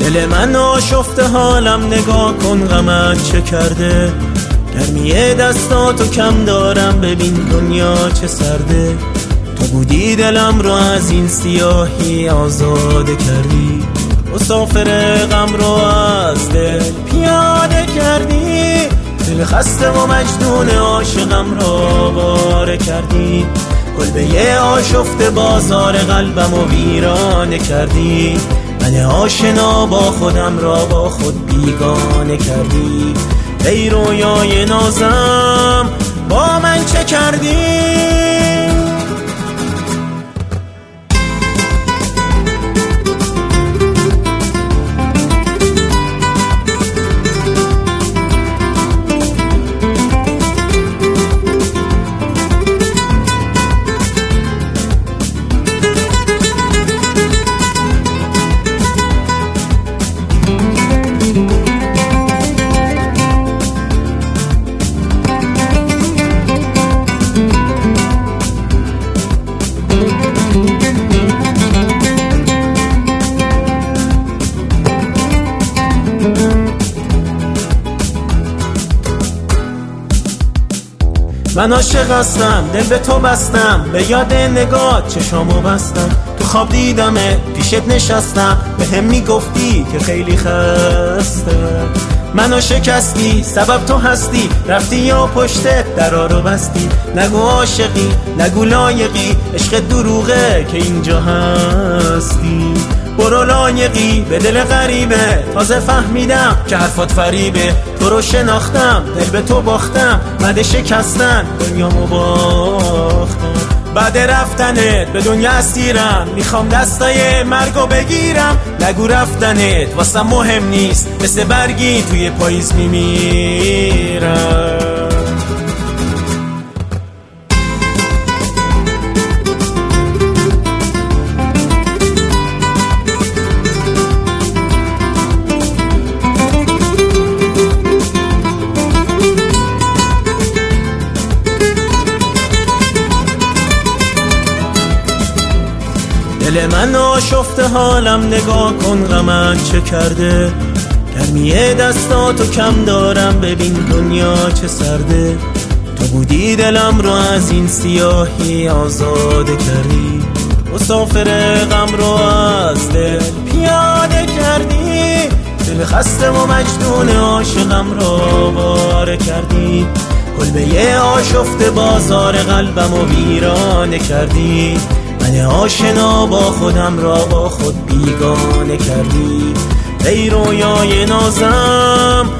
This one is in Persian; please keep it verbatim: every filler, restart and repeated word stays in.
دل من آشفته حالم نگاه کن غمت چه کرده، گرمی دستاتو کم دارم ببین دنیا چه سرده. تو بودی دلم رو از این سیاهی آزاده کردی، مسافر غم رو از دل پیاده کردی. دل خسته و مجنون عاشقم رو باره کردی، کلبه آشفته بازار قلبم و ویرانه کردی. من آشنا با خودم را با خود بیگانه کردی. ای رویای نازم با من چه کردی؟ من عاشق هستم، دل به تو بستم، به یاد نگاه چشامو بستم. تو خواب دیدمه پیشت نشستم، به هم میگفتی که خیلی خسته. منو شکستی سبب تو هستی، رفتی یا پشتت درا رو بستی. نگو عاشقی نگو لایقی، عشق دروغه که اینجا هستی. برو لایقی به دل غریبه، تازه فهمیدم که حرفات فریبه. تو رو شناختم دل به تو باختم، مده شکستن دنیامو باختم. بعد رفتنت به دنیا اسیرم، میخوام دستای مرگو بگیرم. نگو رفتنت واسم مهم نیست، مثل برگی توی پاییز میمیرم. دل من آشفته حالم نگاه کن غمت چه کرده، گرمی دستاتو کم دارم ببین دنیا چه سرده. تو بودی دلم رو از این سیاهی آزاده کردی، مسافر غم رو از دل پیاده کردی. دل خسته و مجنون عاشقم رو باره کردی، کلبه آشفته بازار قلبم و ویرانه کردی. من آشنا با خودم را با خود بیگانه کردی. ای رویای نازم